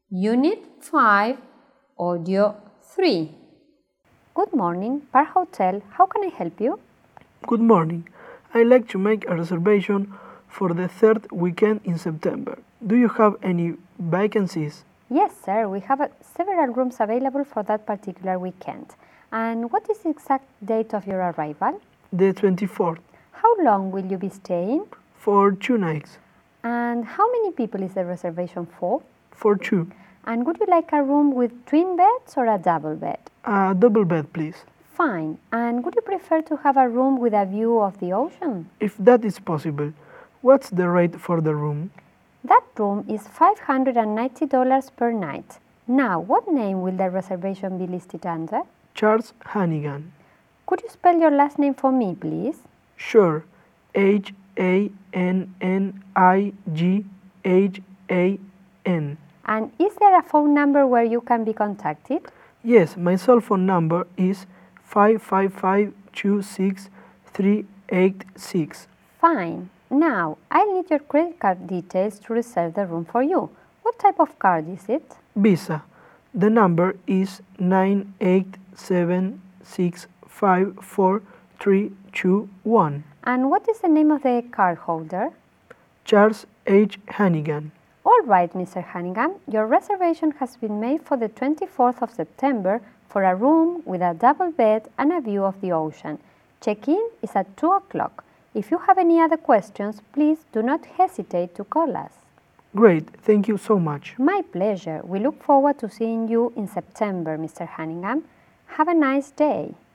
Unit 5, Audio 3. Good morning, Park Hotel. How can I help you? Good morning. I'd like to make a reservation for the third weekend in September. Do you have any vacancies? Yes, sir. We have several rooms available for that particular weekend. And what is the exact date of your arrival? The 24th. How long will you be staying? For 2 nights. And how many people is the reservation for? For 2. And would you like a room with twin beds or a double bed? A double bed, please. Fine. And would you prefer to have a room with a view of the ocean? If that is possible. What's the rate for the room? That room is $590 per night. Now, what name will the reservation be listed under? Charles Hannigan. Could you spell your last name for me, please? Sure. Hannigan. And is there a phone number where you can be contacted? Yes, my cell phone number is 555-26386. Fine. Now, I need your credit card details to reserve the room for you. What type of card is it? Visa. The number is 987654321. And what is the name of the card holder? Charles H. Hannigan. All right, Mr. Hannigan, your reservation has been made for the 24th of September for a room with a double bed and a view of the ocean. Check-in is at 2 o'clock. If you have any other questions, please do not hesitate to call us. Great, thank you so much. My pleasure. We look forward to seeing you in September, Mr. Hannigan. Have a nice day.